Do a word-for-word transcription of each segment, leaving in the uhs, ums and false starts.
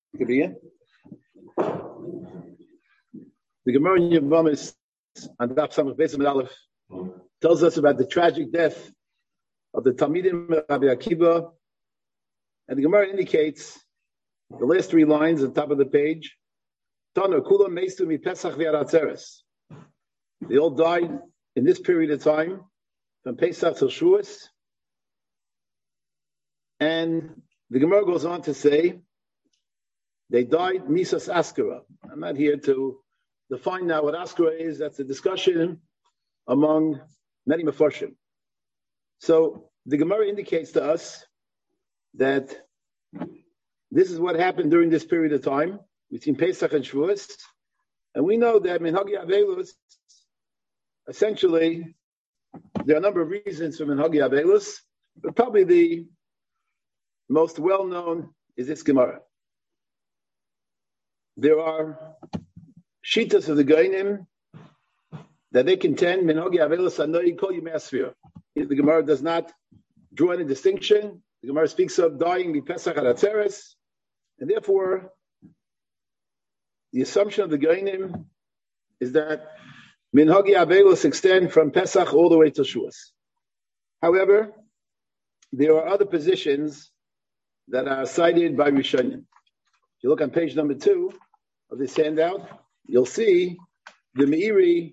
To begin, the Gemara in Yevamos on Daf Samach Beis Amud Aleph tells us about the tragic death of the Talmidim of Rabbi Akiva, and the Gemara indicates the last three lines at the top of the page. Tana Kula Meistu Mi Pesach V'Aratzeres. They all died in this period of time, from Pesach till Shavuos, and the Gemara goes on to say they died Misas Askara. I'm not here to define now what Askara is. That's a discussion among many Mefarshim. So the Gemara indicates to us that this is what happened during this period of time between Pesach and Shavuos, and we know that Minhagi Avelus, essentially, there are a number of reasons for Minhagi Avelus, but probably the most well-known is this Gemara. There are shitas of the Gainim that they contend Minhagi Avelus Anoi Kol Yimei Asfira. The Gemara does not draw any distinction. The Gemara speaks of dying be Pesach Aratzeres, and therefore the assumption of the Gainim is that Minhagi Avelus extend from Pesach all the way to Shavuos. However, there are other positions that are cited by Rishonim. If you look on page number two of this handout, you'll see the Meiri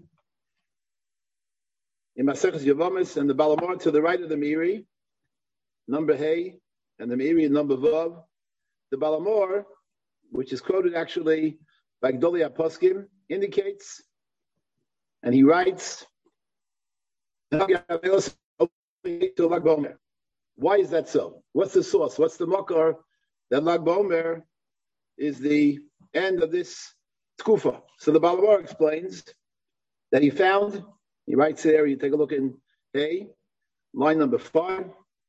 in Maseches Yevamos and the Balamor to the right of the Meiri, number Hey, and the Meiri number Vav. The Balamor, which is quoted actually by Gdolei HaPoskim, indicates, and he writes, why is that so? What's the source? What's the makar that Lag BaOmer is the end of this tkufa? So the Balamor explains that he found, he writes there, you take a look in A, line number five,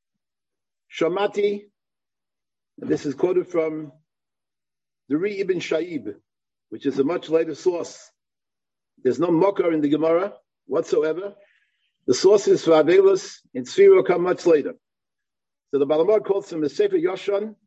Shamati, and this is quoted from the Ri Ibn Shaib, which is a much later source. There's no makar in the Gemara whatsoever. The sources for Avelus in Sfira come much later. So the Balamor quotes from the Sefer Yoshan,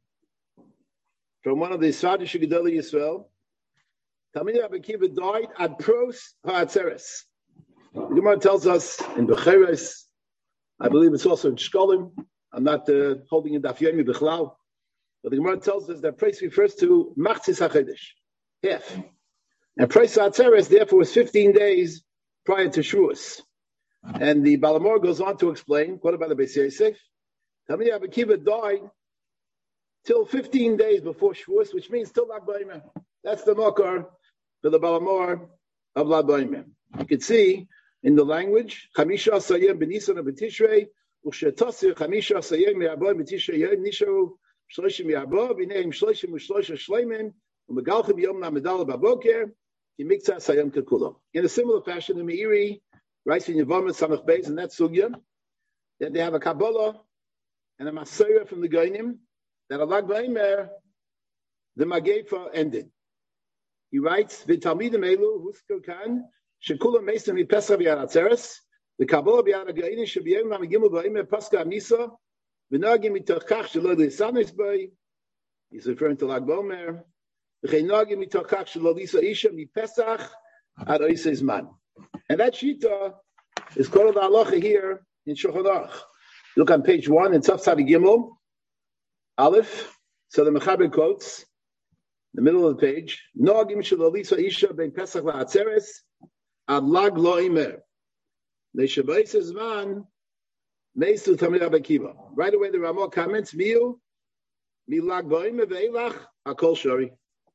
from one of the Sadish Gedolei Yisrael. Talmidei Rabbi Akiva died at Pros Ha'atzeres. The Gemara tells us in Becheres, I believe it's also in Shkolim. I'm not uh, holding in Daf Yomi Bechlal, but the Gemara tells us that Pros refers to Machzis HaChedesh, half. And Pros Ha'atzeres, therefore, was fifteen days prior to Shavuos. And the Balamor goes on to explain, quoted by the Beis Yosef, Talmidei Rabbi Akiva died till fifteen days before Shavuos, which means till Lag BaOmer. That's the makar for the Balamor of Lag BaOmer. You can see in the language, Chamisha Asayim B'Nisan B'Tishrei, U'Shetasir Chamisha Asayim Me'Abo B'Tishrei Yom Nisharu Shloshim Me'Abo B'Neim Shloshim U'Shlosha Shleimin U'Megalchim Yom Namedal B'Boker Kimikta Asayim Kekulo. In a similar fashion, the Meiri writes in Yevamos Samach Beis in that sugya that they have a Kabbalah and a Masorah from the Gainim that Lag BaOmer, the Magefa ended. He writes, V'talmidim elu husker kan shekulam meisem mi Pesach v'Aratzeres the Kabbalah b'Yad HaGainim shebiyem lamigimel BaOmer paska amisa v'nagim mitoch kach shelo lisanis bay. He's referring to Lag BaOmer. V'chein nagim mitoch kach shelo lisa isha mi Pesach ad oisei zman. And that shita is called the halacha here in Shulchan Aruch. Look on page one in Tzaf Tzadi Gimel, Aleph. So the Mechaber quotes, the middle of the page, Noagim shelo lisa isha ben Pesach la'atzeres ad lag lo imer. Le'shabayis zman meistu Talmidei Rabbi Akiva. Right away the Ramah comments, Miu, mi lag ba'omer ve'elach hakol shori.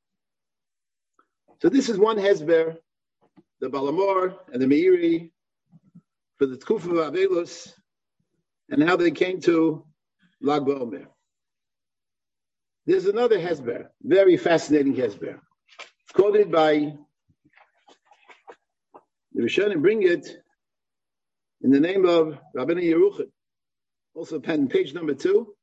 So this is one hezber, the Balamor and the Meiri, for the Tkufa of Avelus, and how they came to Lag BaOmer. There's another hezber, very fascinating hezber, quoted by the Rishonim, bring it in the name of Rabbeinu Yeruchim, also pen page number two.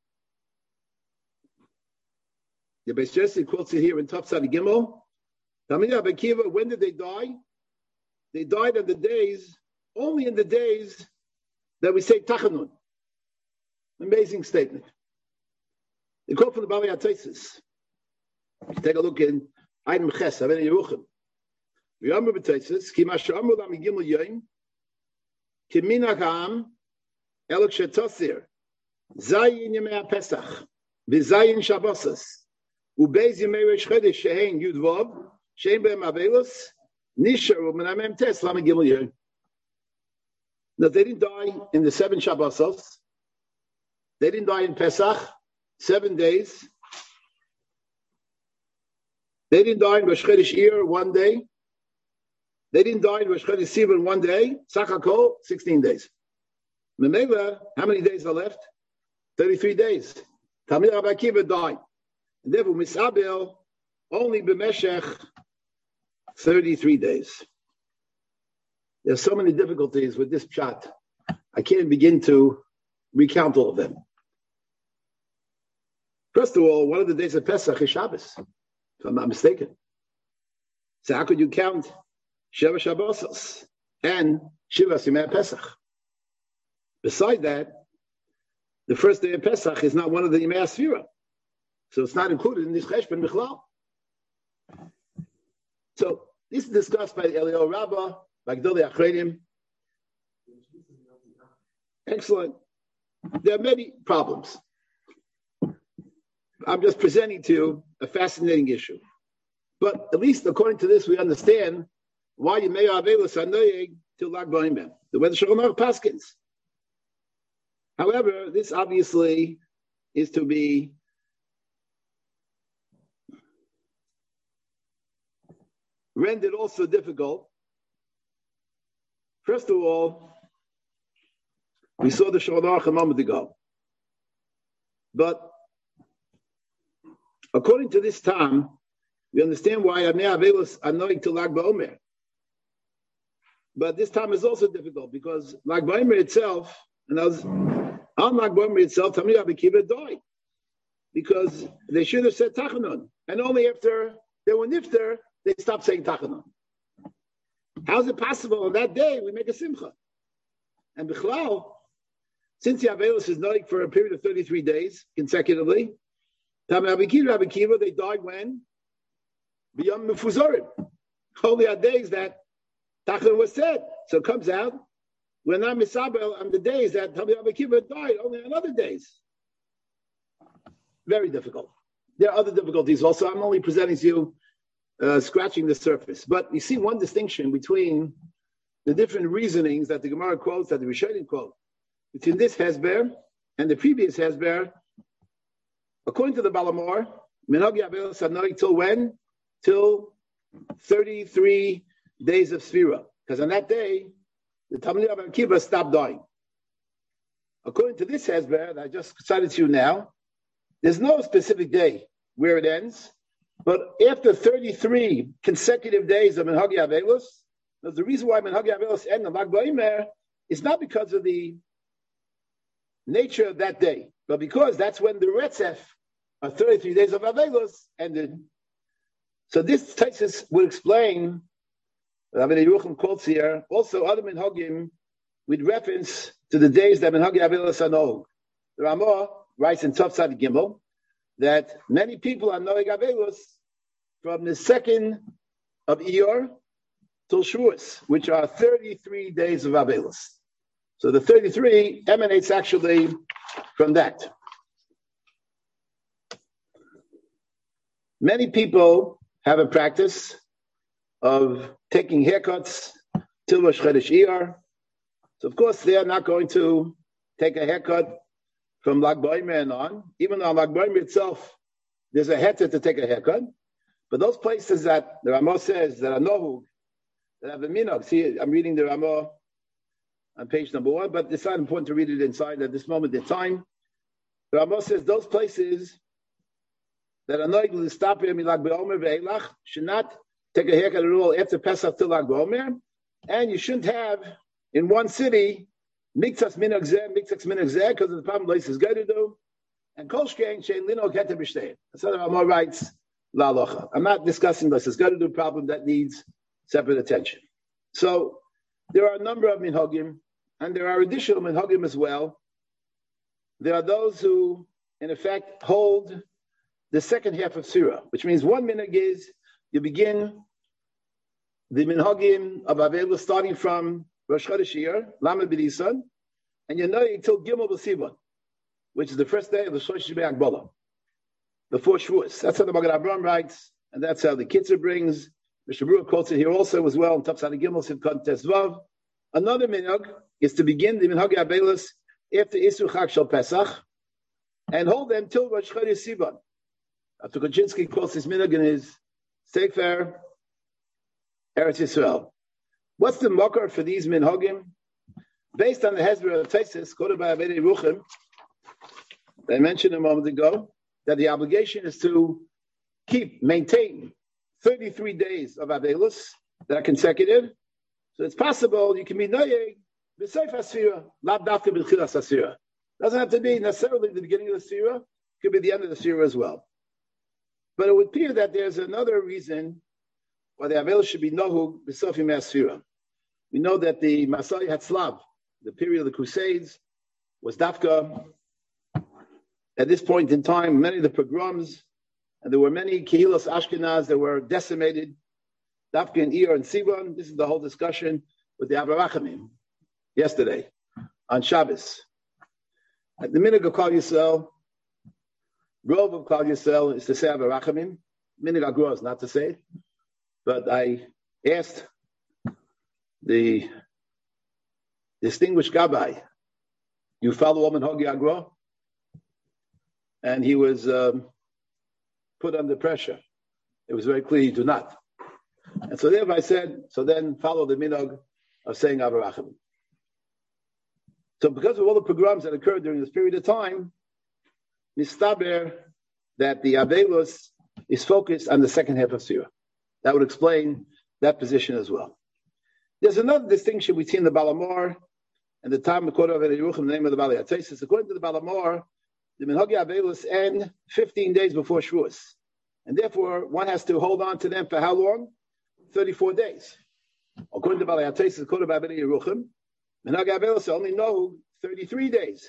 The Beis Yosef quotes it here in Tzaf Tzadi Gimel. Talmidei Rabbi Akiva, when did they die? They died on the days, only in the days that we say Tachanun. Amazing statement. They quote from the Bali Ataisis. Take a look in Item Ches, Havena Yeruchim. V'yomer b'teitzes, ki masher amru lam yigimel yoyim, ki minach ha'am, elok shetosir, zayin yemei HaPesach, v'zayin Shabbosas, u'beiz yemei Rosh Chodesh shehein Yud Vov, shehein be'em Avelos, nisharu m'namem tes lam yigimel yoyim. Now, they didn't die in the seven Shabbosos. They didn't die in Pesach, seven days. They didn't die in Rosh Chodesh Iyar, one day. They didn't die in Rosh Chodesh Sivan, one day. Sachakol, sixteen days. Memela, how many days are left? thirty-three days. Talmid Rabbi Akiva died. And therefore, Misabel, only b'meshech, thirty-three days. There's so many difficulties with this pshat. I can't begin to recount all of them. First of all, one of the days of Pesach is Shabbos, if I'm not mistaken. So how could you count Sheva Shabbosos and Shiva Simei Pesach? Beside that, the first day of Pesach is not one of the Yemei Asfira. So it's not included in this Cheshbon Bichlal. So this is discussed by Eliyahu Rabbah, by Gdolei Achreidim. Excellent. There are many problems. I'm just presenting to you a fascinating issue. But at least according to this, we understand why you may have Avelos Anoyeg to Lag Ba'omer, the way the Shulchan Aruch paskins. However, this obviously is to be rendered also difficult. First of all, we saw the Shulchan Aruch a moment ago. But according to this time, we understand why Amei Avelos Anoyeg to Lag Ba'omer. But this time is also difficult because Lag Ba'omer itself, and as on Lag Ba'omer itself, Talmid Rabbi Akiva died because they should have said Tachanun, and only after they were nifter they stopped saying Tachanun. How is it possible on that day we make a simcha? And Bichlal, since the Avelos is noig for a period of thirty-three days consecutively, Talmid Rabbi Akiva, Rabbi Akiva, they died when? B'yom Mefuzorim. Only on days that Tachanun was said. So it comes out, we're not misabel on the days that Talmid Rabbi Akiva died, only on other days. Very difficult. There are other difficulties also. I'm only presenting to you, uh, scratching the surface. But you see one distinction between the different reasonings that the Gemara quotes, that the Rishonim quote, between this Hezber and the previous Hezber. According to the Balamor, Minhag Avelos Anoyeg till when? Till thirty-three days of Sfira. Because on that day, the Talmid Rabbi Akiva stopped dying. According to this Hezber that I just cited to you now, there's no specific day where it ends, but after thirty-three consecutive days of Minhag Avelos, the reason why Minhag Avelos end on Lag Ba'omer is not because of the nature of that day, but because that's when the Retzef of thirty-three days of Avelos ended. So this Taisus will explain, Rabbi Yerucham quotes here, also other Minhagim with reference to the days that Minhag Avelos are noeg. The Ramah writes in Tov Tzad Gimel that many people are noeg Avelos from the second of Iyar till Shavuos, which are thirty-three days of Avelos. So the thirty-three emanates actually from that. Many people have a practice of taking haircuts till Rosh Chodesh Iyar. So of course they are not going to take a haircut from Lag Ba'omer and on. Even though on Lag Ba'omer itself there's a heter to take a haircut. But those places that the Ramah says that are nohug, that have a minhag. See, I'm reading the Ramah on page number one, but it's not important to read it inside at this moment in time. The Ramah says those places that are noig l'stapir milag ba'omer ve'elach should not take a haircut at all after Pesach till Lag Ba'omer, and you shouldn't have in one city miktzas minhag zeh, miktzas minhag zeh, because of the problem places go to do, and kol shkein shein lino keter b'shtein. So the Ramah writes la locha. I'm not discussing this. It's got to do a problem that needs separate attention. So there are a number of minhagim, and there are additional minhagim as well. There are those who, in effect, hold the second half of Sirah, which means one minhag is you begin the minhagim of Aveilus starting from Rosh Chodesh Iyar, Lamed B'Nisan, and you know until Gimel B'Sivan, which is the first day of the Shosh Shebei Agbola, before Shavuos. That's how the Magen Avraham writes, and that's how the Kitzur brings. Mishnah Berurah quotes it here also as well in Tafsad Gimel Sivkot Tesvav. Another minhag is to begin the minhag Aveilus after Isur Chag Shel Pesach and hold them till Rosh Chodesh Sivan. After Koczynski quotes this minhag in his Sefer Eretz Yisrael. What's the makar for these minhagim? Based on the Hezbollah of Taisis, quoted by Abedei Ruchim, I mentioned a moment ago that the obligation is to keep, maintain thirty-three days of Aveilus that are consecutive. So it's possible you can be noyeg b'seif hasfira, not dafka b'chilas hasfira. Doesn't have to be necessarily the beginning of the sfira. Could be the end of the sfira as well. But it would appear that there's another reason why the Aveilus should be nohug b'sof yimei hasfira. We know that the Masai Hatzlav, the period of the Crusades, was dafka. At this point in time, many of the pogroms, and there were many Kehilos Ashkenaz that were decimated, dafka in Iyar and Sivan. This is the whole discussion with the Avraham yesterday on Shabbos. At the minhag of Klal Yisrael, Rov of Klal Yisrael is to say Avraham. Minhag Agro is not to say it. But I asked the distinguished Gabbai, you follow Omen Hogi Agro? And he was um, put under pressure. It was very clear you do not. And so therefore I said, so then follow the minhag of saying Avraham. So because of all the pogroms that occurred during this period of time, mistaber that the Aveilus is focused on the second half of Sirah. That would explain that position as well. There's another distinction between the Balamor and the Tam Mekor of Yeruchim, the name of the Bali Atzesis. According to the Balamor, the Minhagi Aveilus end fifteen days before Shavuos. And therefore, one has to hold on to them for how long? thirty-four days. According to Bali Atzesis, quoted by Yeruchim, Minhagi Aveilus only know thirty-three days.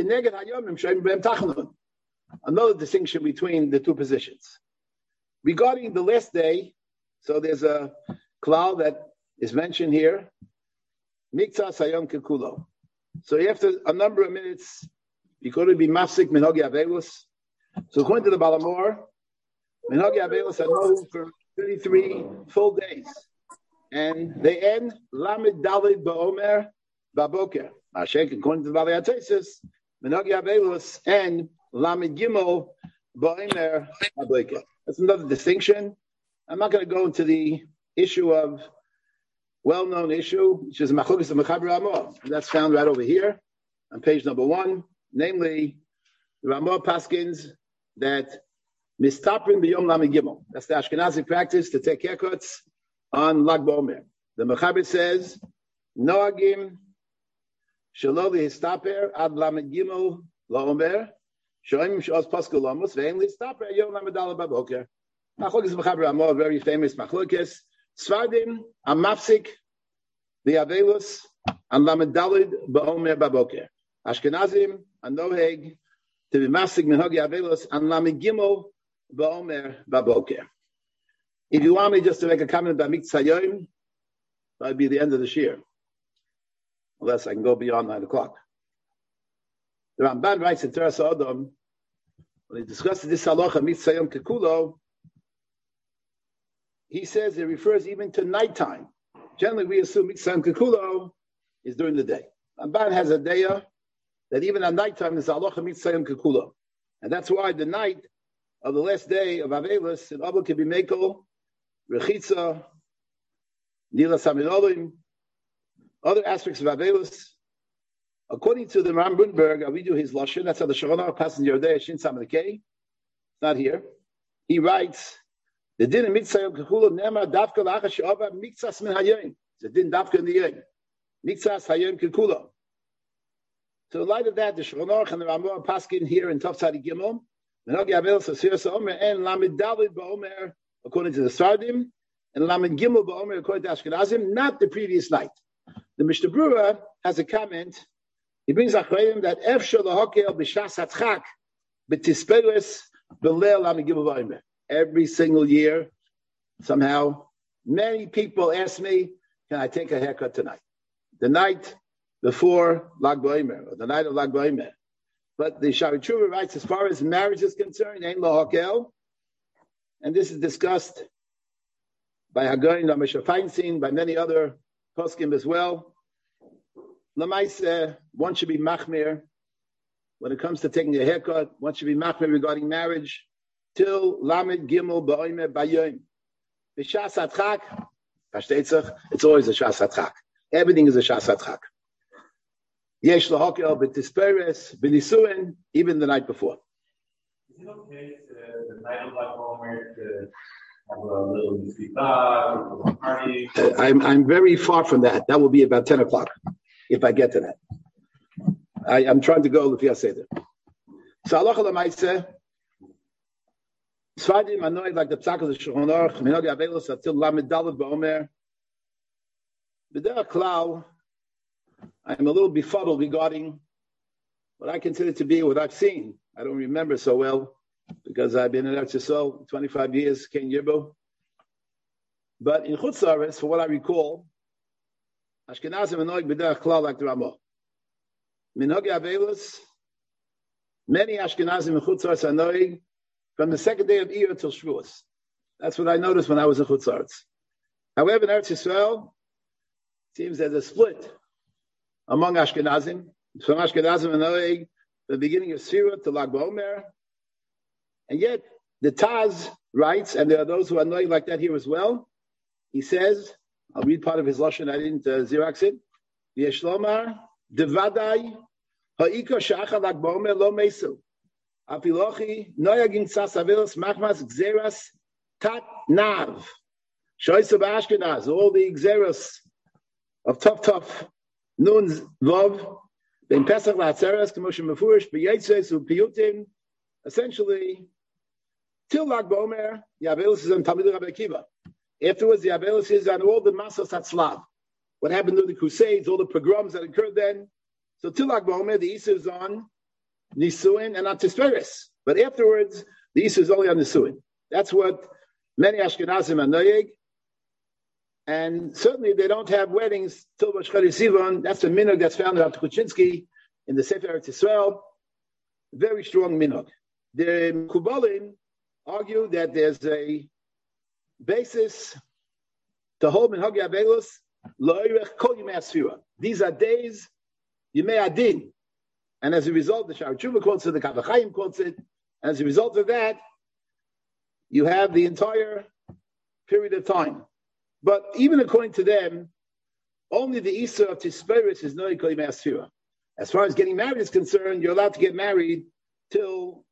Another distinction between the two positions. Regarding the last day, so there's a klal that is mentioned here, Miktzas Hayom Kekulo. So after a number of minutes, you could be mafsik minhagi Aveilus. So according to the Balamor, minhagi Aveilus are known for thirty-three full days, and they end Lamed Dalid Ba'omer Baboker. Ashek, according to the Bali Atzesis, minhagi Aveilus and Lamed Gimel Ba'omer Baboker. That's another distinction. I'm not going to go into the issue of well-known issue, which is Machlokas of Mechaber Ramah. That's found right over here on page number one. Namely, the Ramah paskins that mistaprin b'yom lamed gimel. That's the Ashkenazi practice to take haircuts on Lag BaOmer. The Mechaber says, Noagim shelo lihistaper ad lamed gimel laomer shoim she'os paskel lamos ve'en lihistaper yom lamed daled baboker. Machlokas Mechaber Ramah, very famous Machlokas. Svardim amafsik the Aveilus and lamed daled ba'omer baboker. Ashkenazim and noheg to be mafsik minhagi Aveilus and lamed gimel ba'omer baboker. If you want me just to make a comment about Miktzas Hayom, that'd be the end of the shir, unless I can go beyond nine o'clock. The Ramban writes in Teras Adam when he discusses this halacha Miktzas Hayom Kekulo. He says it refers even to nighttime. Generally, we assume Miktzas Hayom Kekulo is during the day. Ramban has a daya that even at nighttime is halacha Miktzas Hayom Kekulo, and that's why the night of the last day of Aveilus in Abel can be Mekel, Rechitza, Nila Samidolim, other aspects of Aveilus. According to the Ram Brunberg, we do his lashon. That's how the Shulchan passes in Yerdei Shin Samad Kei. It's not here. He writes. The din in Miktzas Hayom Kekulo nema dafka la'achar she'ova miktzas min hayom. The din dafka in the yom. Miktzas Hayom Kekulo. So in light of that, the Shulchan Aruch and the Ramah paskin here in Tov Tzadi Gimel, minhagi Aveilus asir Omer and lamed daled ba'omer according to the Sardim, and lamed gimel ba'omer according to Ashkenazim, not the previous night. The Mishnah Berurah has a comment. He brings achrayim that efshar lahakel b'shas hatzchak b'tisperes Every single year, somehow, many people ask me, can I take a haircut tonight? The night before Lag BaOmer, or the night of Lag BaOmer. But the Shari Tshuva writes, as far as marriage is concerned, Ein Lo Hakel, and this is discussed by Hagoyin, Ramesha Feinstein, by many other poskim as well. Lamaisa, one should be machmir when it comes to taking a haircut. One should be machmir regarding marriage till Lamed Gimel BaOmer Bayoim. B'Shas HaTchak, it's always a Shas HaTchak. Everything is a Shas HaTchak. Yesh Lahakel b'Tisperes b'Nisuin, even the night before. Is it okay to, the night of Lag BaOmer to have a little mizvah, party? Uh, I'm I'm very far from that. That will be about ten o'clock if I get to that. I, I'm trying to go Lefi HaSeder. So halacha l'maaseh, Sfadim anoid like the psak of the Shulchan Aruch, minhag avelos until Lamed Daled BaOmer. B'derech klal, I'm a little befuddled regarding what I consider to be what I've seen. I don't remember so well because I've been in Eretz Yisrael twenty-five years, Ken Yirbo. But in Chutz La'aretz, for what I recall, Ashkenazim anoig b'derech klal like the Ramah. Minhag avelos, many Ashkenazim in Chutz La'aretz anoig from the second day of Iyar till Shavuos. That's what I noticed when I was in Chutz La'aretz. However, in Eretz Yisrael, it seems there's a split among Ashkenazim. From Ashkenazim and Noeg, the beginning of Sirah to Lag BaOmer. And yet, the Taz writes, and there are those who are Noeg like that here as well. He says, I'll read part of his Lashon, I didn't uh, Xerox it. V'yesh lomar, devadai, ha'ika sha'acha Lag BaOmer lo mesu. Afilochi, noyagin tzas avilos machmas gzeras tat nav. Shoysa b'Ashkenaz, all the gzeras of tough, tough, nun vav, ben pesach la'atzeres, k'moshe mefurish, b'yeitzes u'piyutim, essentially, till Lag BaOmer, the Abelis is on Talmidei Rabbi Akiva. Afterwards, the Abelis is on all the Masas HaTzlav. What happened during the Crusades, all the pogroms that occurred then. So till Lag BaOmer, the Issa is on Nisuin and on Tisperes. But afterwards, the Issa is only on Nisuin. That's what many Ashkenazim are noyeg. And certainly they don't have weddings till Rosh Chodesh Sivan. That's a minhag that's found in Kuczynski in the Sefer Eretz Yisrael. Very strong minhag. The Kubalim argue that there's a basis to hold minhag Yavelos lo'irech kol yimei asfira. These are days yimei adin, and as a result, the Sha'ar Tshuva quotes it, the Kaf HaChaim quotes it. And as a result of that, you have the entire period of time. But even according to them, only the Issa of Tisperis is Noy Kol Yimei Asfira. As far as getting married is concerned, you're allowed to get married till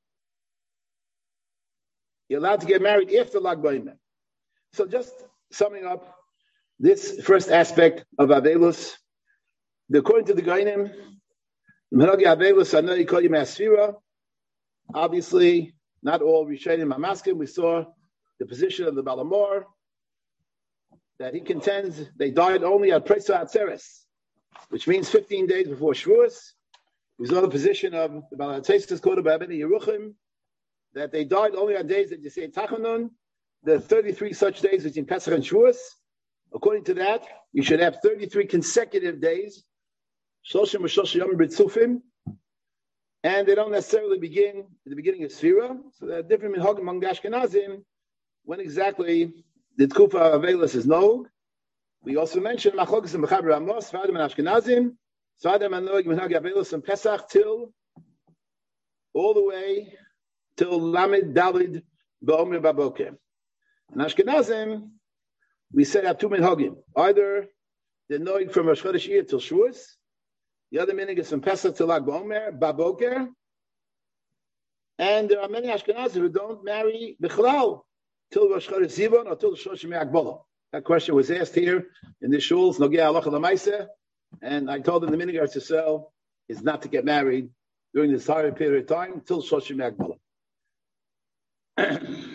you're allowed to get married after Lag BaOmer. So just summing up this first aspect of Avelus, according to the Gainim, Menagi Avelus are Noy Kol Yimei Asfira. Obviously, not all Rishonim are masking. We saw the position of the Balamor, that he contends they died only at Presa Atzeres, which means fifteen days before Shavuos. We saw the position of the Balatestas quoted by Abeni Yeruchim, that they died only on days that you say Tachanun, the thirty-three such days between Pesach and Shavuos. According to that, you should have thirty-three consecutive days, Shloshim V'Shlosh Yom B'Tzufim, and they don't necessarily begin at the beginning of Sfira. So there are different minhagim among the Ashkenazim when exactly the Tkufa of Avelus is Nog. We also mentioned Machlokes and Mechaber Amos, Sfadim and Ashkenazim, Sfadim and Nog, Minhag Avelus and Pesach till all the way till Lamed Daled BaOmer Baboker. In Ashkenazim, we set up two minhagim. Either the Nog from Rosh Chodesh Iyar till Shavuos, the other minhag is from Pesach till Lag BaOmer Baboker, and there are many Ashkenazim who don't marry Bichlal till Rosh Chodesh Sivan or till Shosh Yemei Agbola. That question was asked here in the shuls, Nogei Halacha L'Maaseh, and I told them the minhag Eretz Yisrael is not to get married during this entire period of time till Shosh Yemei Agbola.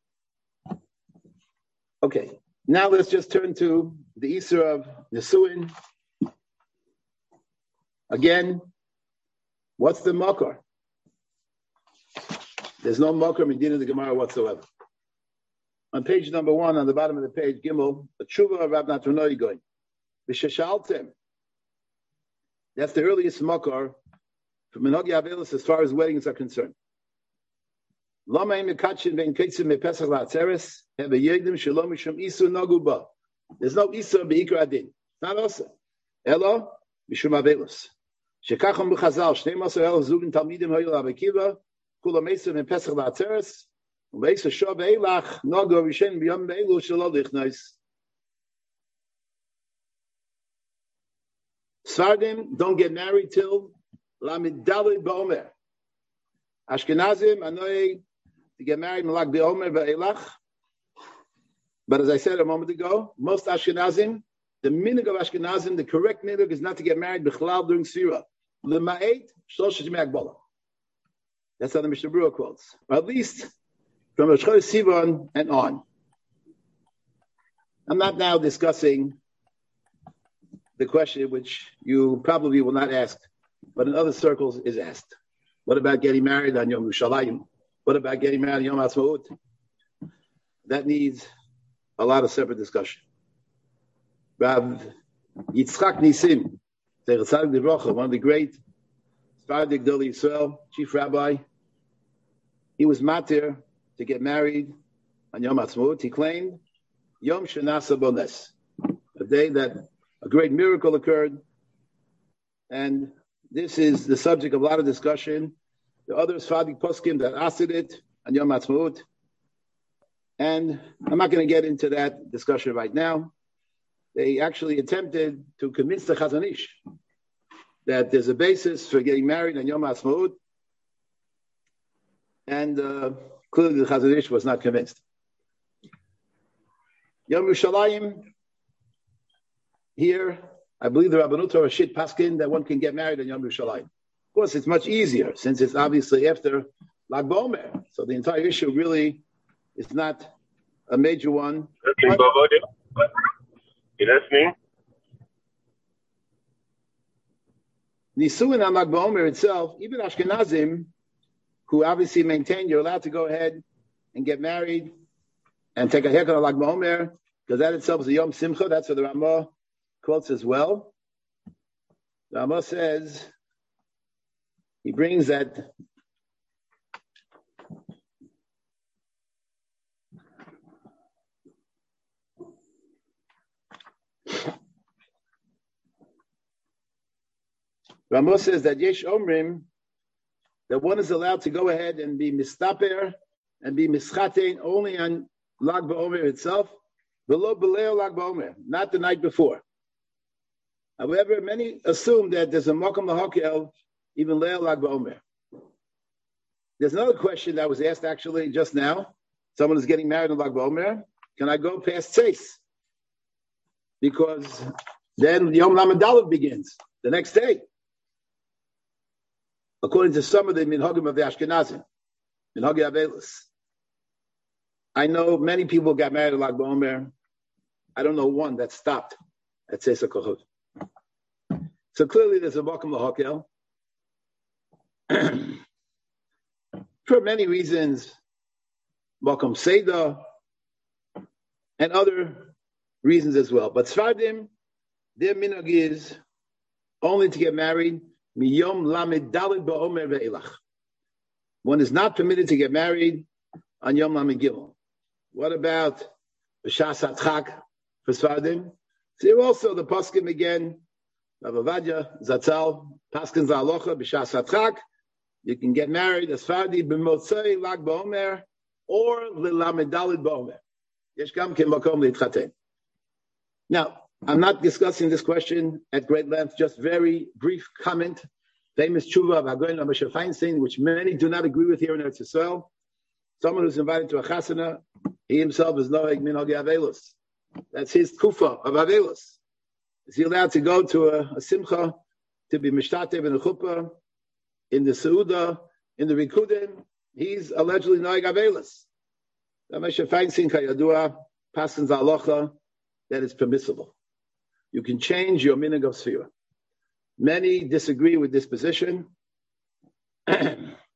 Okay, now let's just turn to the Isser of Nesuin. Again, what's the makor? There's no Mokum in Din of the Gemara whatsoever. On page number one, on the bottom of the page, Gimel, a tshuva of Rav Natronoi going. V'sheshaltem. That's the earliest Mokar from Minhagi Avelis as far as weddings are concerned. Lama im mekatchin ben keitzim mepesach la'atzeres have a yedim shalom mishum isu nagu ba. There's no isu beikra adin. Not also. Elo mishum Avelis. Shekacham b'chazal shnei masar el zugin talmidim hoyel abekiva kula meisum mepesach la'atzeres u'meisa shov eilach nagu rishen b'yom be'elu shelo lichnois. Svardim don't get married till Lamid Dalid Ba'omer. Ashkenazim Anoy to get married Malak Ba'omer Ba'elach. But as I said a moment ago, most Ashkenazim, the minhag of Ashkenazim, the correct minhag is not to get married B'chlal during Sfira. L'ma'et Shlosh Shemei Agbola. That's how the Mishnah Berurah quotes, or at least from Rosh Chodesh Sivan and on. I'm not now discussing the question which you probably will not ask, but in other circles is asked. What about getting married on Yom Yerushalayim? What about getting married on Yom Ha'atzmaut? That needs a lot of separate discussion. Rav Yitzchak Nisim, one of the great Sephardic Gedolei Yisrael, chief rabbi, he was matir to get married on Yom Ha'atzmaut. He claimed Yom Shenasa Bones, a day that a great miracle occurred, and this is the subject of a lot of discussion. The other Sephardic poskim that asked it on Yom Ha'atzmaut, and I'm not going to get into that discussion right now. They actually attempted to convince the Chazon Ish that there's a basis for getting married on Yom Ha'atzmaut, and uh, clearly the Chazon Ish was not convinced. Yom Yerushalayim. Here, I believe the Rabbanut Torah Shit Paskin that one can get married on Yom Yerushalayim. Of course, it's much easier since it's obviously after Lag BaOmer. So the entire issue really is not a major one. You listening? Nisuin on Lag BaOmer itself, even Ashkenazim, who obviously maintain you're allowed to go ahead and get married and take a haircut on Lag BaOmer, because that itself is a Yom Simcha. That's what the Ramah quotes as well. The Ramah says, he brings that Ramah says that Yesh Omrim, that one is allowed to go ahead and be mistaper and be mischatein only on Lag BaOmer itself, below Beleo Lag BaOmer, not the night before. However, many assume that there's a Mokum Lahakel, even Leil Lag BaOmer. There's another question that was asked actually just now. Someone is getting married on Lag BaOmer. Can I go past Tzeis? Because then Yom Lamed Daled begins the next day. According to some of the Minhagim of the Ashkenazim, Minhagi Avelis. I know many people got married on Lag BaOmer. I don't know one that stopped at Tzeis HaKochot. So clearly there's a Mokum Lahakel. For many reasons, Mokum Seder, and other reasons as well. But Sfardim, their minhag is only to get married miyom lamed daled ba'omer ve'elach. One is not permitted to get married on Yom Lamed Gimel. What about B'shas HaTchak for Sfardim? See also the poskim again, Rav Ovadia, Zatzal, Paskins Halacha, B'shas HaTchak. You can get married as Sfardi b'motzei Lag BaOmer or l'lamed daled ba'omer. Yesh gam ken makom l'itchaten. Now, I'm not discussing this question at great length, just very brief comment. Famous tshuva of Hagoyin Moshe Feinstein, which many do not agree with here in Eretz Yisrael. Someone who's invited to a chasana, he himself is noeg minhagi Avelos. That's his kufa of Avelos. Is he allowed to go to a, a simcha, to be mishtatev in a chuppah, in the Seudah, in the Rikudim? He's allegedly noeg Avelos. Moshe Feinstein kayadua, paskins halacha, that is permissible. You can change your minhag of sfira. Many disagree with this position.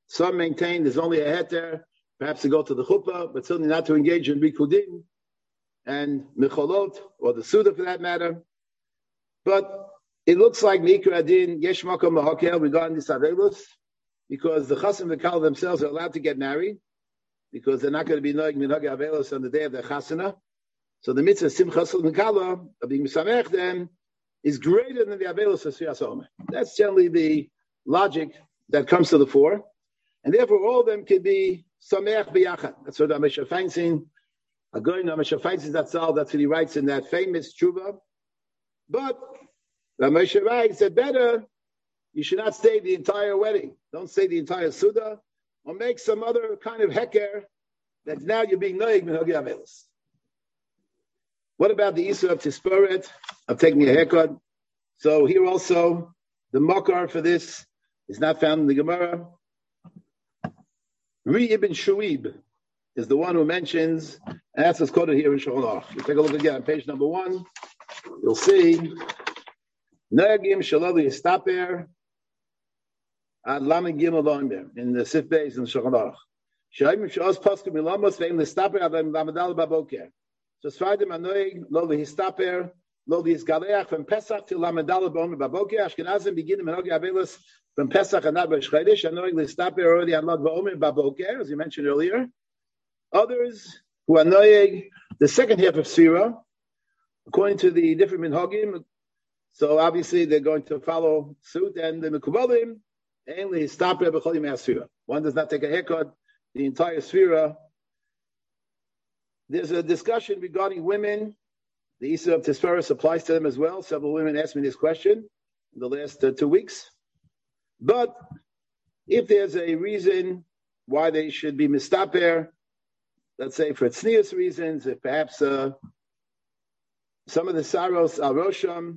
Some maintain there's only a heter, perhaps to go to the chuppah, but certainly not to engage in rikudin and mecholot, or the suda for that matter. But it looks like Mikra Adin, Yesh Makom Mahakel regarding this Avelus, because the Chasim and the Kal themselves are allowed to get married, because they're not going to be Noig Minhag Avelus on the day of their Chasana. So the mitzvah Simchas and Kala of being Misamech then is greater than the Avelus of Siyas Omer. That's generally the logic that comes to the fore. And therefore all of them can be Samech B'yachad. That's what Amisha Feinstein, Agoyin Amisha Feinstein, that's all, that's what he writes in that famous Tshuva. But Ramesha Rai said, better, you should not stay the entire wedding. Don't stay the entire Suda, or make some other kind of heker that now you're being noig min hagi avelus. What about the issue of Tisporet, of taking a haircut? So here also, the makar for this is not found in the Gemara. Ri ibn Shuib is the one who mentions, and that's what's quoted here in Shulchan Aruch. You take a look again on page number one, you'll see, Nagim Shalali Istaper Ad Lamed Gimel Loimer in the Sif Beis in Shulchan Aruch. Shaim Shos Pasuk Milamos Veim Listaper Ad Lamed Baboker. So Sfaradim Anoig Lo Listaper Lo Lisgaleach from Pesach till Lamed Baboker. Ashkenazim begin in Menogi Avelus from Pesach and not Rosh Chodesh. Anoig Listaper already on Lag Baomer Baboker, as you mentioned earlier. Others who are Noeg the second half of Sira, according to the different minhagim. So obviously they're going to follow suit, and the Mekubalim, only stop one does not take a haircut, the entire Sphira. There's a discussion regarding women. The Issa of Tisferis applies to them as well. Several women asked me this question in the last uh, two weeks. But if there's a reason why they should be mistaper, let's say for tznius reasons, if perhaps uh, some of the saros al-rosham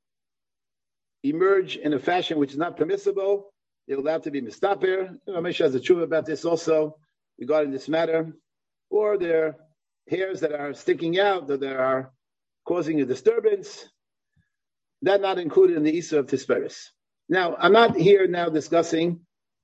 emerge in a fashion which is not permissible, they're allowed to be mistaper. Ramesh has a tshuva about this also regarding this matter. Or their hairs that are sticking out, that they are causing a disturbance, that not included in the Issa of Tisperis. Now, I'm not here now discussing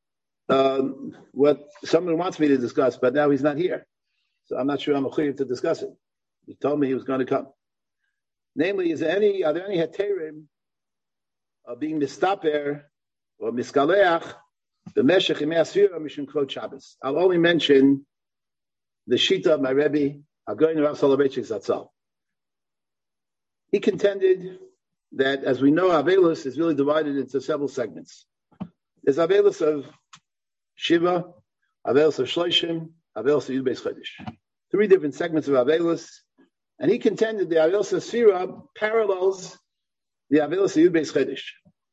um, what someone wants me to discuss, but now he's not here. So I'm not sure I'm a to discuss it. He told me he was going to come. Namely, is there any, are there any heterim of being mistaper or miskaleach b'meshech yemei asfira mishum kvod Shabbos? I'll only mention the shita of my Rebbe, Agoyin Rav Soloveitchik Zatzal. He contended that, as we know, Avelus is really divided into several segments. There's Avelus of Shiva, Avelus of Shloshim, Avelus of Yud Beis Chodesh. Three different segments of Avelus. And he contended the Avelus of Sfira parallels the Avelus of Yud Beis Chodesh.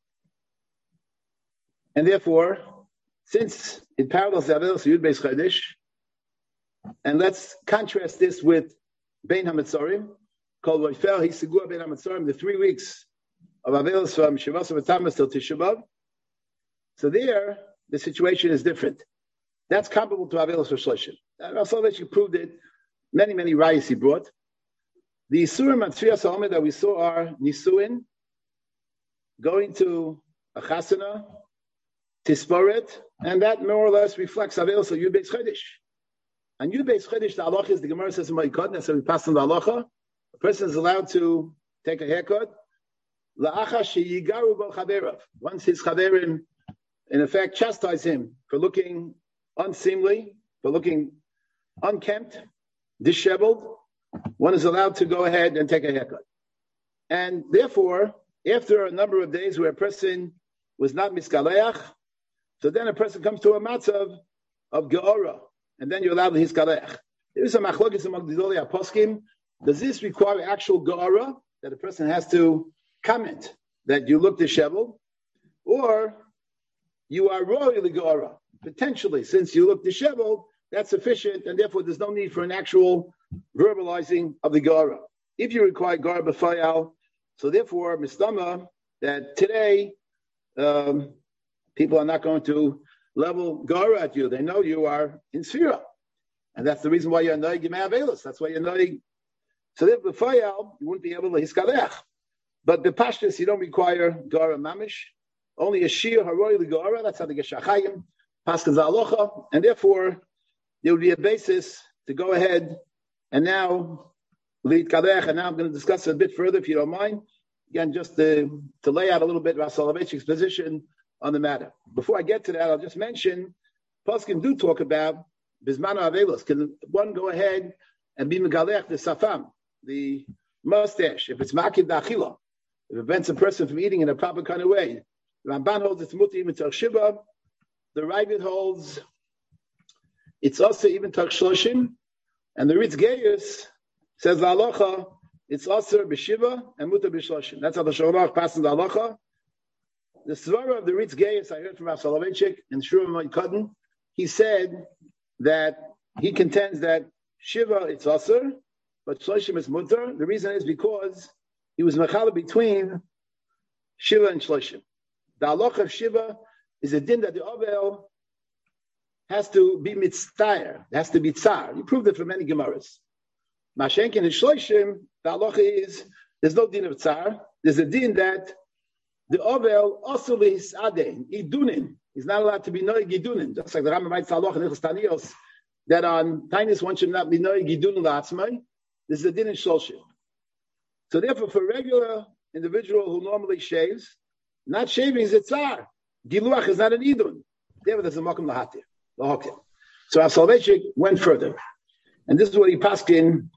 And therefore, since it parallels the Avelus of Yud Beis Chodesh, and let's contrast this with Bein HaMetzorim, called Roifel Hisegua Bein HaMetzorim, the three weeks of Avelus from Shavas of Tamas till Tisha B'Av. So there, the situation is different. That's comparable to Avelus of Shloshim. Rav Soloveitchik proved it. Many, many rayos he brought. The Isurim and Tzviyas HaOmer that we saw are Nisuin, going to a Chasana, Tisporet, and that more or less reflects Avelus of Yud Beis Chodesh. And Yud Beis Chodesh, the halacha is, the Gemara says in Ma'ikot, that's how we pass on the halacha. A person is allowed to take a haircut. La'acha sheyigaru bo chaverav. Once his chaverim, in effect, chastise him for looking unseemly, for looking unkempt, disheveled, one is allowed to go ahead and take a haircut. And therefore, after a number of days where a person was not miskaleach, so then a person comes to a matzav of geora, and then you're allowed to hiskaleach. There is a machlokes among the Gedolei HaPoskim. Does this require actual geora, that a person has to comment that you look disheveled, or you are royally geora? Potentially, since you look disheveled, that's sufficient, and therefore there's no need for an actual verbalizing of the geora. If you require geora b'fayal, so therefore, mistama, that today um, people are not going to level geora at you. They know you are in sfira, and that's the reason why you're noig yemei avelus. That's why you're noig. So if b'fayal, you wouldn't be able to hiskalech. But the pashtus, you don't require geora mamish. Only a shir haroy the geora. That's how they get shachayim. Paskin Zalocha, and therefore there would be a basis to go ahead and now lead Kadech, and now I'm going to discuss it a bit further if you don't mind. Again, just to, to lay out a little bit Rav Soloveitchik's position on the matter. Before I get to that, I'll just mention, Paskin do talk about Bismano Avelos. Can one go ahead and be Megalech the Safam, the mustache, if it's Makid Dachila, if it prevents a person from eating in a proper kind of way? The Ramban holds it's Muti even Tar Shiva. The Ravid holds it's also even Tar Shloshim. And the Ritz Geyus says the halacha, it's Aser b'Shiva and Mutar b'Shloshim. That's how the Shulchan Aruch passes the halacha. The svara of the Ritz Geyus I heard from Rav Soloveitchik and Shmuel Moed Katan. He said that he contends that Shiva it's Aser, but Shloshim is Mutar. The reason is because he was mechala between Shiva and Shloshim. The halacha of Shiva is a din that the Ovel has to be mitztayer, has to be tsar. You proved it from many Gemaras. Mashenkin and Shloshim, the halacha is, there's no din of tsar. There's a din that the Ovel also is adein, idunin. He's not allowed to be noig idunin. Just like the Rambam writes halacha in Hilchos Taniyos, that on tiniest one should not be noig idunin la'atzmai. This is a din in Shloshim. So therefore, for a regular individual who normally shaves, not shaving is a tsar. Giluach is not an idun. Therefore, there's a makom lahatir. Okay. So Rav Soloveitchik went further. And this is what he paskin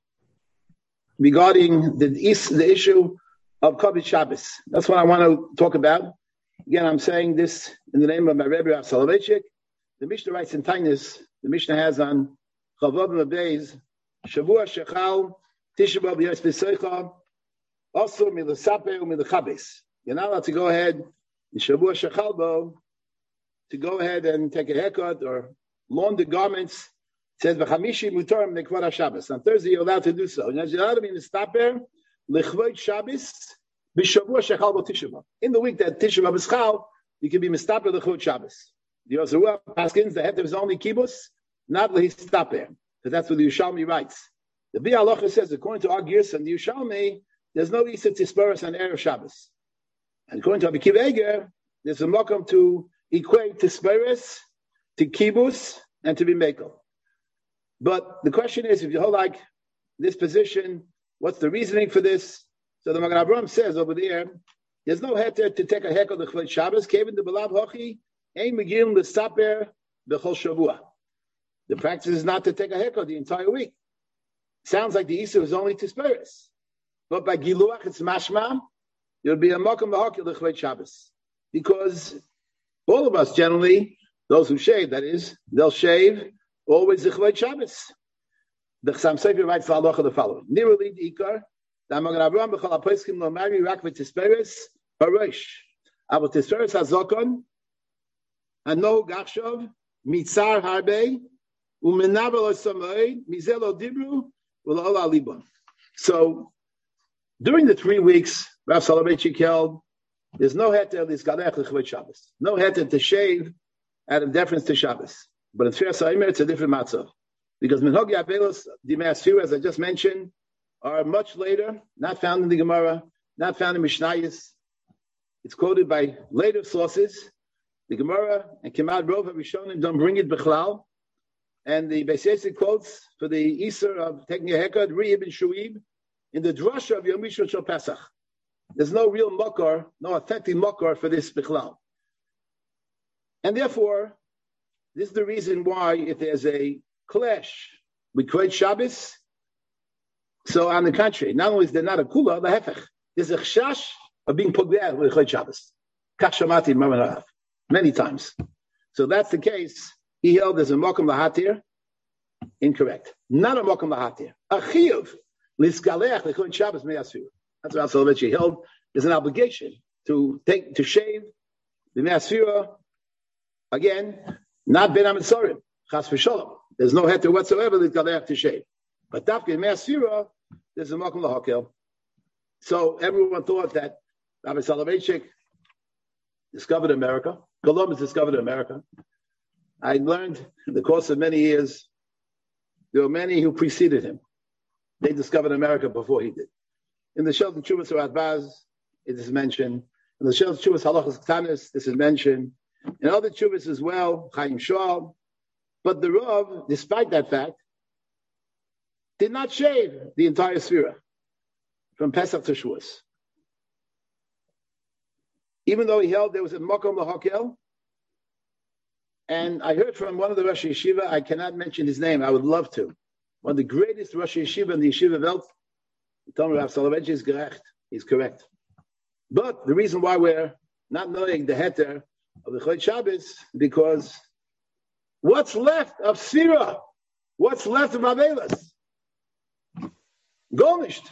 regarding the, the issue of Kovit Shabbos. That's what I want to talk about. Again, I'm saying this in the name of my Rebbe Rav Soloveitchik. The Mishnah writes in Tainus, the Mishnah has on Chavav Mabeis, Shavua Shechal, Tisha B'Av Yos B'Seicha, also Milasape U'Milachabes. You're not allowed to go ahead in Shavua Shechal Bo to go ahead and take a haircut or launder garments. It says v'chamishi mutarim nekvar Shabbos. On Thursday you're allowed to do so. You're allowed to be mistaper lechvod Shabbos b'shavua shechal bo Tisha B'Av. In the week that Tisha B'Av is chal, you can be mistaper lechvod Shabbos. The Yosef Paskins, the head of his only kibbutz, not lehistaper, because that's what the Yerushalmi writes. The Bi Halacha says, according to our gears and the Yerushalmi, there's no Issa Tisparis on Erev Shabbos. And according to Rabbi Akiva Eiger, there's a makom to equate Tisparis to kibbutz and to be mekel. But the question is, if you hold like this position, what's the reasoning for this? So the Magen Avraham says over there, there's no heter to take a hekel l'chvod Shabbos. Kevin the belav hochi ein megilin l'saper b'chol shavua. The practice is not to take a hekel the entire week. Sounds like the Issa is only Tisparis, but by giluach it's mashma. There'll be a makom l'hoki l'chvod Shabbos, because all of us generally, those who shave, that is, they'll shave always l'chvod Shabbos. The Chassam Sofer writes the halacha the following: Niruli d'ikar, the Magen Avraham b'chol haposkim lo mari rak v'tisperes harosh, aber tisperes hazokon, hano gachshov mitzar harbe u'menavel osamoi mizel lo dibru u'lo ala libon. So during the three weeks, Rav Soloveitchik held, there's no heter l'izgalech l'chvod Shabbos, no heter to shave out of deference to Shabbos. But in Tfiras HaOmer, it's a different matzah. Because Minhogi Avelos, the Masfir, as I just mentioned, are much later, not found in the Gemara, not found in Mishnayos. It's quoted by later sources. The Gemara and Kemad Rov Rishonim don't bring it Bechlal. And the Beis Yosef quotes for the Isser of taking a haircut, Re'ib and Shu'ib, in the Drasha of Yom Rishon Shel Pesach. There's no real makar, no authentic makar for this Bechlal. And therefore, this is the reason why if there's a clash with Kvod Shabbos, so on the contrary, not only is there not a kula, the hefech, there's a chashash of being pogeh with Kvod Shabbos. Kach shamati mamarav, many times. So that's the case. He held there's a mokum lahatir, incorrect. Not a mokum lahatir. A chiyuv liskaleach l'Kvod Shabbos me'asur. That's what Soloveitchik held. There's an obligation to take to shave the me'asura. Again, not ben amitzorim, chas v'sholom. There's no heter whatsoever that they have to shave. But dafke in me'asura, there's a makom lahakel. So everyone thought that Rabbi Soloveitchik discovered America. Columbus discovered America. I learned in the course of many years, there were many who preceded him. They discovered America before he did. In the Shelton Chuvas Radbaz, it is mentioned. In the Shelton Chuvas Halachas Ktanis, this is mentioned. and other tshuvas as well, Chaim Shal. But the Rav, despite that fact, did not shave the entire Sfira from Pesach to Shavuos. Even though he held there was a Makom L'Hakel, and I heard from one of the Rosh Yeshiva, I cannot mention his name, I would love to, one of the greatest Rosh Yeshiva in the Yeshiva Welt, he told me Rav Soloveitch is correct. He's correct. But the reason why we're not knowing the heter of the Chol Shabbos, because what's left of Sfira? What's left of Avelas? Gonished.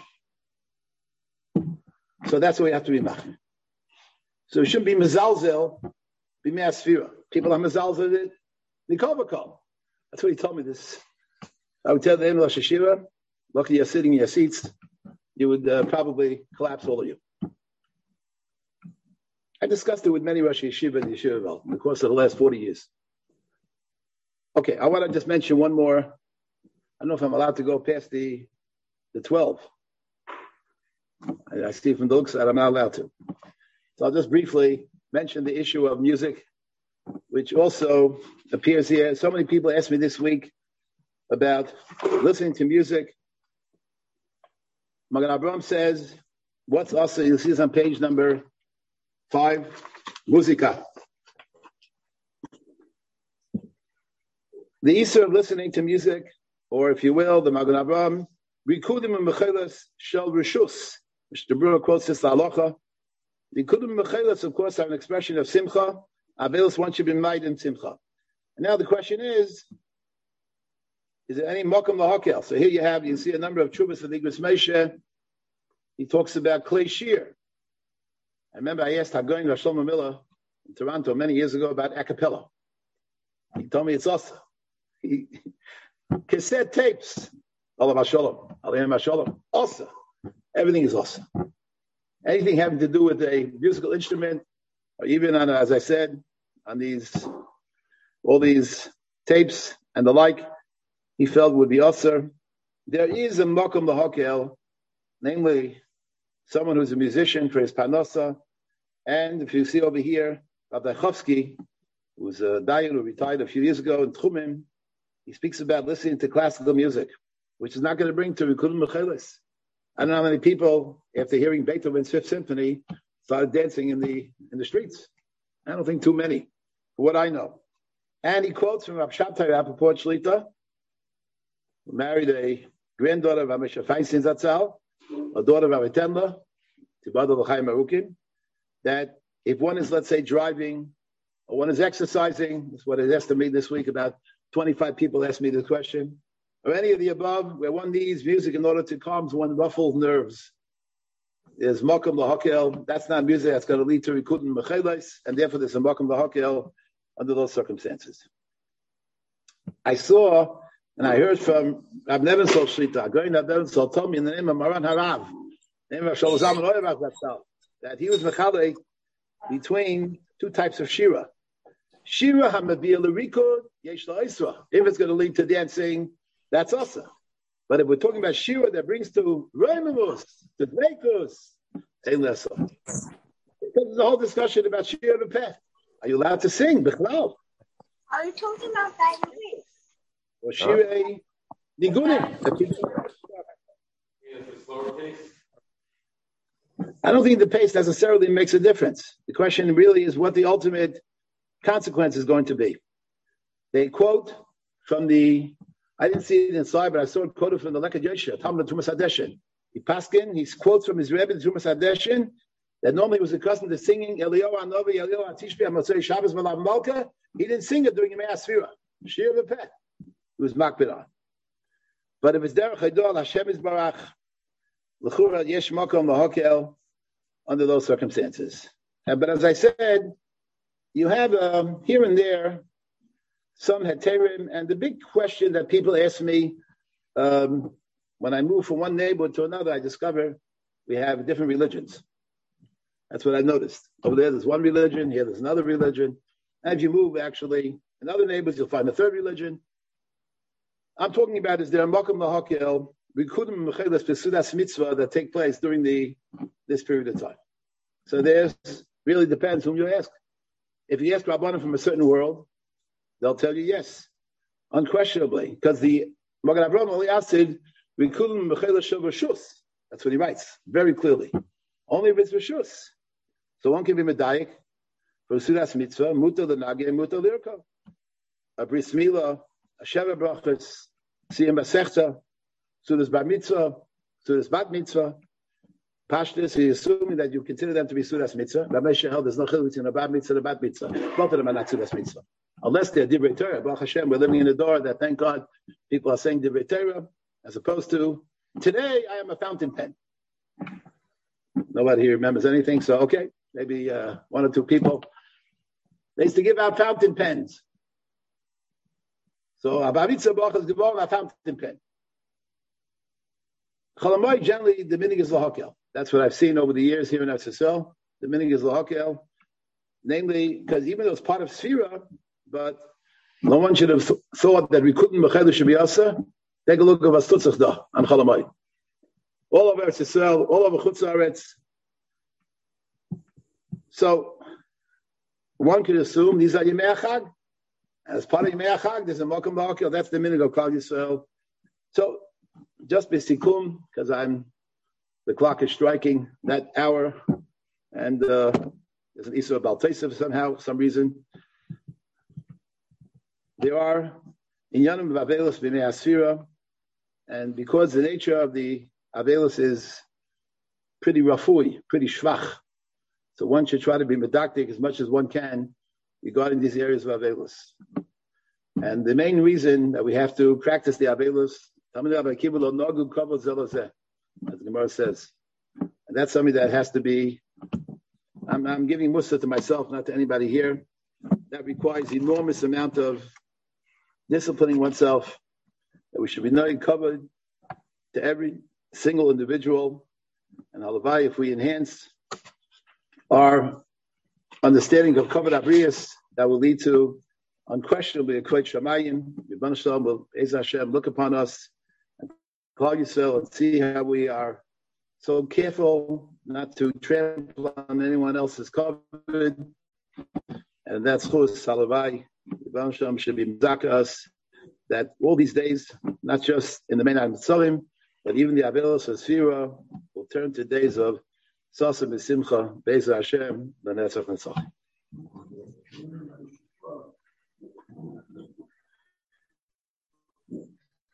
So that's what we have to be machmir. So it shouldn't be mezalzel, be me'asfira. People are mezalzel it, nikol v'kol. That's what he told me this. I would tell the Rosh Yeshiva, luckily you're sitting in your seats, you would uh, probably collapse, all of you. I discussed it with many Rosh Yeshiva in the Yeshiva Welt in the course of the last forty years. Okay, I want to just mention one more. I don't know if I'm allowed to go past the the twelve. I, I see from the looks that I'm not allowed to. So I'll just briefly mention the issue of music, which also appears here. So many people asked me this week about listening to music. Magen Avraham says, what's also, you'll see this on page number five, Muzika. The issue of listening to music, or if you will, the Magen Avraham, Rikudim and Mechelas Shel Rishus. Mister Brewer quotes this halacha. Rikudim and Mechelas, of course, are an expression of Simcha. Avelis once should be made in Simcha. And now the question is, is there any Mokum Lahakel? So here you have, you see a number of Chubas of the Igros Moshe. He talks about Klei Shir. I remember I asked Hagoyin Rav Shlomo Miller in Toronto many years ago about a cappella. He told me it's also. He, cassette tapes. Allah Mashallah. Allah Mashallah. Also. Everything is also. Anything having to do with a musical instrument, or even on, as I said, on these, all these tapes and the like, he felt would be also. There is a Mokum Lahakel, namely someone who's a musician for his parnasa, and if you see over here, Rabbi Chovsky, who was a dayan who retired a few years ago in Tchumim, he speaks about listening to classical music, which is not going to bring to Rikudim Mechelis. I don't know how many people, after hearing Beethoven's Fifth Symphony, started dancing in the in the streets. I don't think too many, for what I know. And he quotes from Rav Shabtai Rapaport Shlita, who married a granddaughter of Amisha Feinstein Zatzal, a daughter of Rav Temla, Tibad L'chaim Arukim, that if one is, let's say, driving, or one is exercising, that's what it asked me this week, about twenty-five people asked me the question, or any of the above, where one needs music in order to calm one's ruffled nerves. There's Mokum Lahakel, that's not music that's going to lead to Rikudim Mechelis, and therefore there's a Mokum Lahakel under those circumstances. I saw, and I heard from Rav Nevensol Shlita, going Rav Nevensol told me in the name of Maran Harav, the name of Shalom Oyevav Zatzal, that he was Mechalek between two types of Shira. Shira HaMaviyah L'Rikud, Yesh La'Isra. If it's going to lead to dancing, that's also. But if we're talking about Shira that brings to Reimamus, to Dveikus, ain't less so. There's a whole discussion about Shira B'Peh. Are you allowed to sing? B'chlal. Are you talking about that in Greece? Or Shira Nigunim. I don't think the pace necessarily makes a difference. The question really is what the ultimate consequence is going to be. They quote from the, I didn't see it inside, but I saw it quoted from the Lekad Yosha, Talmud Tumas Hadeshin. He paskin, he quotes from his Rebbe, the Tumas Hadeshin, that normally was accustomed to singing Eliyahu Anovi, Eliyahu Atishbi, Amotzei Shabbos Malav Malka. He didn't sing it during Yemei Asfira. Shir V'Peh. It was makbid on. But if it's Derech Haidol, Hashem is Barach, L'chura Yesh Makom Lahakel, under those circumstances. Uh, but as I said, you have um, here and there some heterim, and the big question that people ask me um, when I move from one neighborhood to another, I discover we have different religions. That's what I noticed. Over there, there's one religion. Here, there's another religion. And if you move, actually, in other neighborhoods, you'll find a third religion. I'm talking about is there a Makom Lahakel, Rikudim Mechelas Pesudas Mitzvah that take place during the this period of time. So there's really depends whom you ask. If you ask Rabbanim from a certain world, they'll tell you yes, unquestionably, because the Magen Avraham only asked Rikulim Mechela Shav Rishus. That's what he writes very clearly. Only if it's Rishus. So one can be Medayik for Sudas Mitzvah, Muta L'Nagi, and Muta L'Irka. A Bris Milah, a Sheva Brachas, Siyam Basechta, Sudas Bar Mitzvah, Sudas Bat Mitzvah. Pashtus, he's assuming that you consider them to be Sudas Mitzvah. Rabbi Shehel, there's no chiluk between a Bat Mitzvah and a Bat Mitzvah. Both of them are not Sudas Mitzvah. Unless they're Divrei Torah. Baruch Hashem, we're living in a door that, thank God, people are saying Divrei Torah, as opposed to, today I am a fountain pen. Nobody here remembers anything, so okay, maybe uh, one or two people. They used to give out fountain pens. So, a Bat Mitzvah Baruch is given a fountain pen. Cholamoy, generally, the meaning is Lahakel. That's what I've seen over the years here in Eretz Yisrael. The meaning is Lahakel. Namely, because even though it's part of Sfira, but no one should have th- thought that we couldn't Mechelu should be Asa. Take a look at Vastutzach Da on Cholamoy. All over Eretz Yisrael, all over Chutz Haaretz. So, one could assume these are Yemei HaChag. As part of Yemei HaChag, there's a Mokum Lahakel. That's the meaning of Klal Yisrael. So, just besikum, because I'm the clock is striking that hour, and uh, there's an Isra Bal Tesev somehow, for some reason. There are inyanim of Avelus b'nei Asfira, and because the nature of the Avelus is pretty rafui, pretty shvach, so one should try to be medactic as much as one can regarding these areas of Avelus. And the main reason that we have to practice the Avelus, as the Gemara says. And that's something that has to be, I'm, I'm giving Musa to myself, not to anybody here. That requires enormous amount of disciplining oneself, that we should be knowing covered to every single individual. And halavai, if we enhance our understanding of covered abrius, that will lead to unquestionably a Kvod Shamayim. Yibban Shalom will, Be'ez Hashem, look upon us and call yourself and see how we are so careful not to trample on anyone else's covered. And that's Chus Halavai. Yibban Shalom should be mizaka us that all these days, not just in the main Tzalim, but even the Avelos of Sfira will turn to days of Sasa B'Simcha, Be'ez Hashem, the Netzach Netzach.